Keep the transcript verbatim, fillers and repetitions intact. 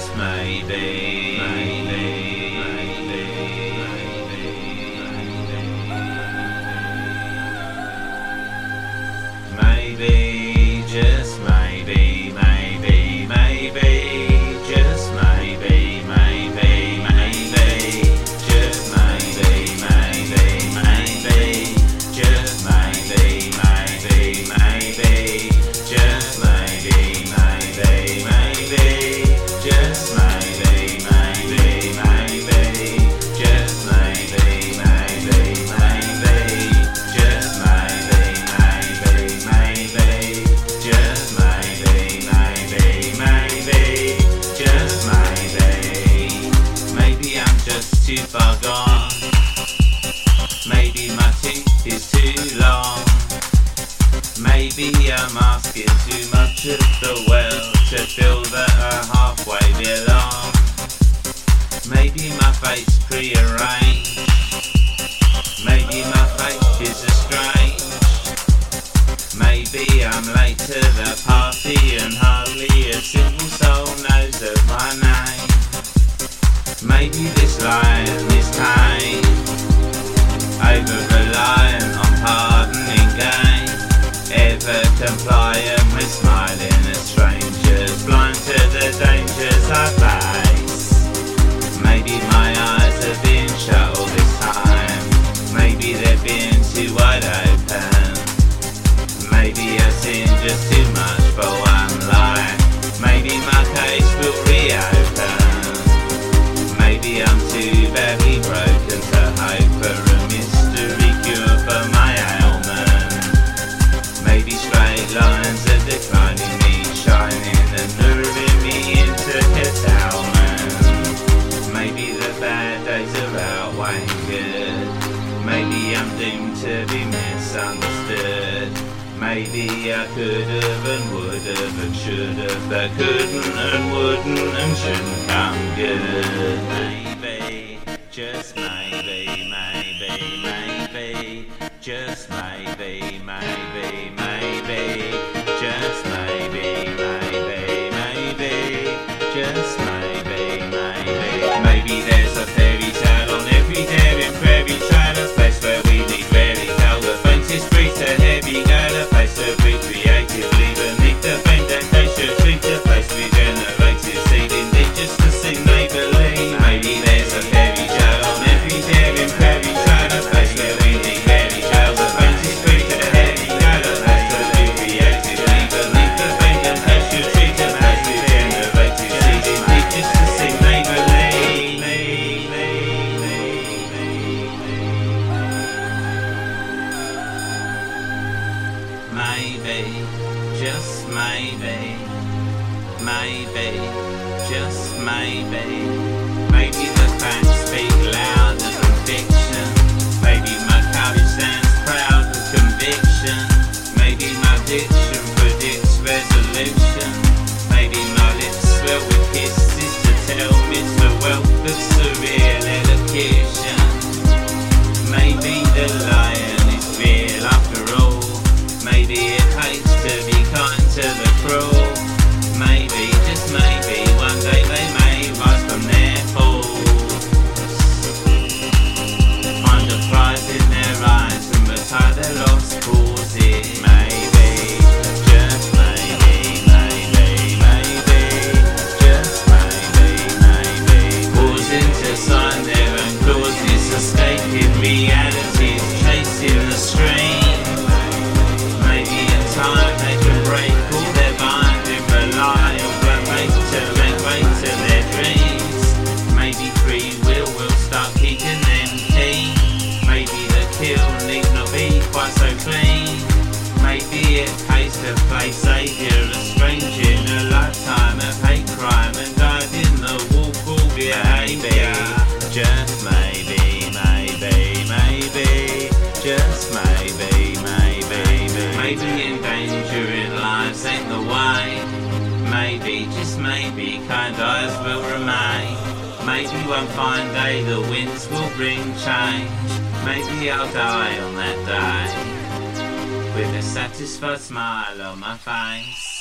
just maybe, maybe, maybe, maybe, just maybe, maybe, maybe, just maybe, maybe, maybe, just maybe, maybe, maybe, just maybe, maybe, maybe, just maybe, maybe, maybe, just maybe, maybe, maybe, just maybe, maybe, maybe, just maybe, maybe, maybe, just maybe, maybe, maybe, just maybe. Maybe I'm just too far gone. Maybe my tooth is too long. Maybe I'm asking too much of the world to feel that I halfway belong. Maybe my face prearranged. Maybe my face is estranged. Maybe I'm late to the party and hardly a single soul knows of my name. Maybe this lion is tame, over-reliant on pardoning gain, ever compliant with smiling at strangers, blind to the dangers I face. Maybe my eyes have been shut all this time. Maybe they've been too wide open. Maybe I've seen just too much for one lie. Maybe my case will reopen. Maybe I'm too badly broken to hope for a mystery cure for my ailment. Maybe straight lines are declining me, shining and luring me into curtailment. Maybe the bad days are outweighing good. Maybe I'm doomed to be misunderstood. Maybe I could have and would have and should have, but couldn't and wouldn't and shouldn't come good. Maybe, just maybe, maybe, maybe, just maybe, maybe, maybe, just maybe, maybe, maybe, just maybe, maybe. Maybe there's a fairy tale on every daring prairie trail, a place where we need rarely tell the faintest breeze a heavy gale, a place to be creatively beneath the indentation, treat a place regenerated, seeding deep just to sing neighbourly. Maybe there's a fairy tale on every daring prairie trail, a place where we need rarely tell the faintest breeze a heavy gale, a place to be creatively beneath the indentation, treat a place regenerated, seeding deep just to sing neighbourly. Maybe, just maybe, maybe, just maybe. Maybe the facts speak louder than fiction. Maybe my courage stands proud with conviction. Maybe my diction predicts resolution. Maybe my lips swell with kisses to tell me the wealth of surreal elocution. Maybe the lion is real after all. Maybe it pays to be kind to the cruel. Maybe, just maybe, one day they may rise from their falls, find a prize in their eyes and retire their lost causes. Maybe, just maybe, maybe, maybe, just maybe, maybe, pausing to sign their own clauses, escaping realities, chasing the stream. Maybe in time they can break all their binding, rely on black ways to make way to their dreams. Maybe free will will start keeping them keen. Maybe the kill need not be quite so clean. Maybe it pays to play saviour, a stranger in a lifetime of hate crime and died in the woeful behaviour. Just maybe, maybe, maybe, just maybe, maybe, maybe endangering lives ain't the way. Maybe, just maybe, kind eyes will remain. Maybe one fine day the winds will bring change. Maybe I'll die on that day with a satisfied smile on my face.